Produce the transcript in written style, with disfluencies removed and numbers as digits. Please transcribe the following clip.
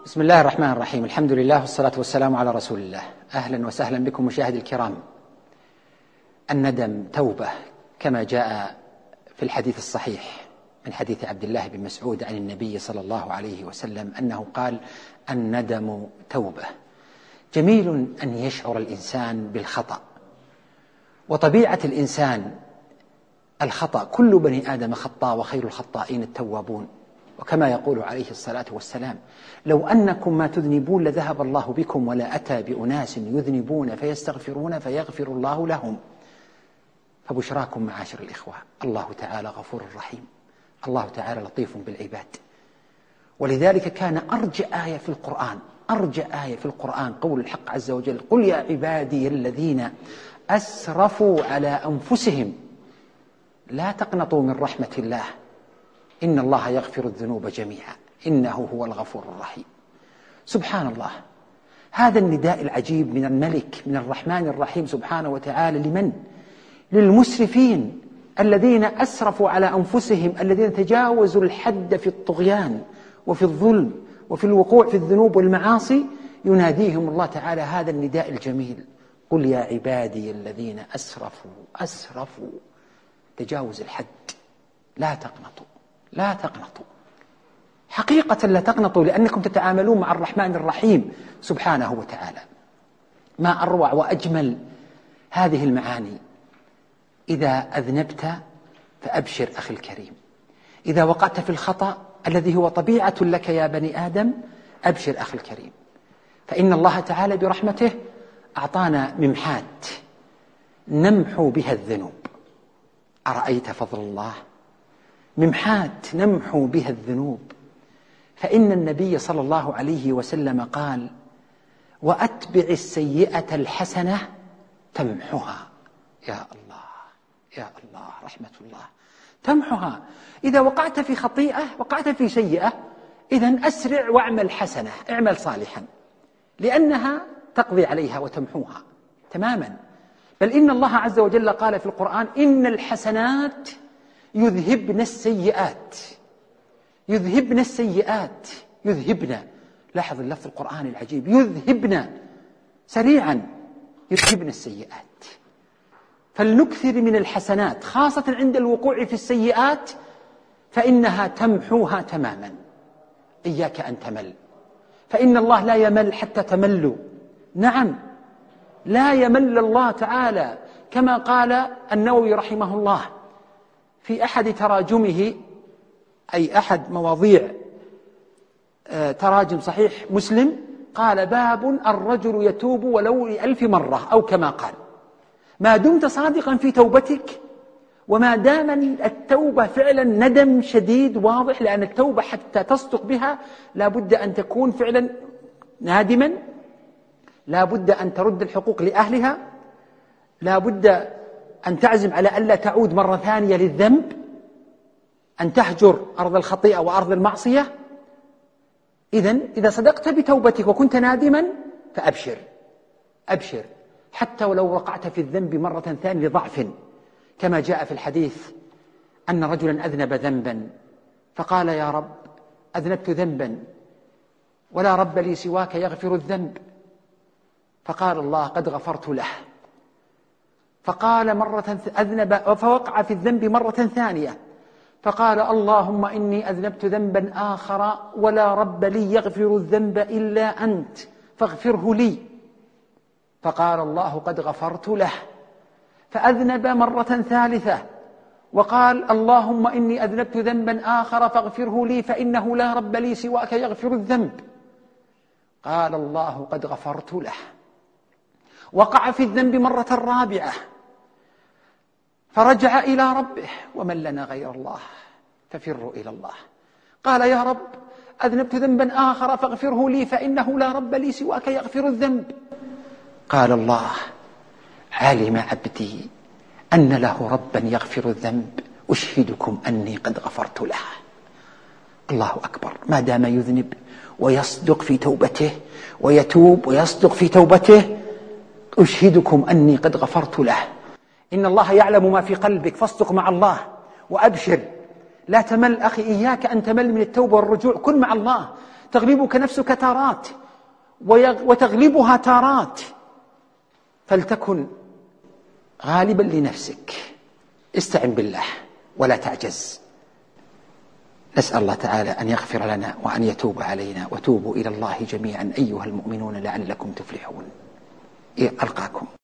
بسم الله الرحمن الرحيم. الحمد لله والصلاة والسلام على رسول الله. أهلا وسهلا بكم مشاهدي الكرام. الندم توبة، كما جاء في الحديث الصحيح من حديث عبد الله بن مسعود عن النبي صلى الله عليه وسلم أنه قال: الندم توبة. جميل أن يشعر الإنسان بالخطأ، وطبيعة الإنسان الخطأ، كل بني آدم خطاء وخير الخطائين التوابون. وكما يقول عليه الصلاة والسلام: لو أنكم ما تذنبون لذهب الله بكم ولا أتى بأناس يذنبون فيستغفرون فيغفر الله لهم. فبشراكم معاشر الإخوة، الله تعالى غفور رحيم، الله تعالى لطيف بالعباد. ولذلك كان أرجى آية في القرآن قول الحق عز وجل: قل يا عبادي الذين أسرفوا على أنفسهم لا تقنطوا من رحمة الله إن الله يغفر الذنوب جميعا إنه هو الغفور الرحيم. سبحان الله، هذا النداء العجيب من الملك، من الرحمن الرحيم سبحانه وتعالى. لمن؟ للمسرفين الذين أسرفوا على أنفسهم، الذين تجاوزوا الحد في الطغيان وفي الظلم وفي الوقوع في الذنوب والمعاصي. يناديهم الله تعالى هذا النداء الجميل: قل يا عبادي الذين أسرفوا تجاوز الحد، لا تقنطوا حقيقة، لا تقنطوا، لأنكم تتعاملون مع الرحمن الرحيم سبحانه وتعالى. ما أروع وأجمل هذه المعاني. إذا أذنبت فأبشر أخي الكريم، إذا وقعت في الخطأ الذي هو طبيعة لك يا بني آدم، أبشر أخي الكريم، فإن الله تعالى برحمته أعطانا ممحات نمحو بها الذنوب. أرأيت فضل الله؟ ممحات نمحو بها الذنوب. فإن النبي صلى الله عليه وسلم قال: وأتبع السيئة الحسنة تمحها. يا الله رحمة الله، تمحها. إذا وقعت في خطيئة، وقعت في سيئة، إذن أسرع واعمل حسنة، اعمل صالحا، لأنها تقضي عليها وتمحوها تماما. بل إن الله عز وجل قال في القرآن: إن الحسنات يذهبن السيئات. لاحظ اللفظ القرآني العجيب: يذهبن، سريعا يذهبن السيئات. فلنكثر من الحسنات، خاصة عند الوقوع في السيئات، فإنها تمحوها تماما. إياك أن تمل، فإن الله لا يمل حتى تملوا. نعم، لا يمل الله تعالى، كما قال النووي رحمه الله في أحد تراجمه، أي أحد مواضيع تراجم صحيح مسلم، قال: باب الرجل يتوب ولو 1000 مرة، أو كما قال: ما دمت صادقا في توبتك، وما دام التوبة فعلا ندم شديد واضح، لأن التوبة حتى تصدق بها لا بد أن تكون فعلا نادما، لا بد أن ترد الحقوق لأهلها، لا بد أن تعزم على ألا تعود مرة ثانية للذنب، أن تهجر أرض الخطيئة وأرض المعصية. إذا صدقت بتوبتك وكنت نادما فأبشر، حتى ولو وقعت في الذنب مرة ثانية لضعف، كما جاء في الحديث أن رجلا أذنب ذنبا فقال: يا رب، أذنبت ذنبا ولا رب لي سواك يغفر الذنب. فقال الله: قد غفرت له. فقال أذنب فوقع في الذنب مرة ثانية، فقال: اللهم إني أذنبت ذنبا آخر ولا رب لي يغفر الذنب إلا أنت فاغفره لي. فقال الله: قد غفرت له. فأذنب مرة ثالثة وقال: اللهم إني أذنبت ذنبا آخر فاغفره لي فإنه لا رب لي سواك يغفر الذنب. قال الله: قد غفرت له. وقع في الذنب مرة رابعة فرجع إلى ربه: ومن لنا غير الله ففروا إلى الله. قال: يا رب، أذنبت ذنبا آخر فاغفره لي فإنه لا رب لي سواك يغفر الذنب. قال الله: علم عبدي أن له ربا يغفر الذنب، أشهدكم أني قد غفرت له. الله أكبر. ما دام يذنب ويصدق في توبته، ويتوب ويصدق في توبته، أشهدكم أني قد غفرت له. إن الله يعلم ما في قلبك، فاصدق مع الله وأبشر. لا تمل أخي، إياك أن تمل من التوبة والرجوع، كن مع الله، تغلبك نفسك تارات وتغلبها تارات، فلتكن غالبا لنفسك. استعن بالله ولا تعجز. نسأل الله تعالى أن يغفر لنا وأن يتوب علينا، وتوبوا إلى الله جميعا أيها المؤمنون لعلكم تفلحون. ألقاكم.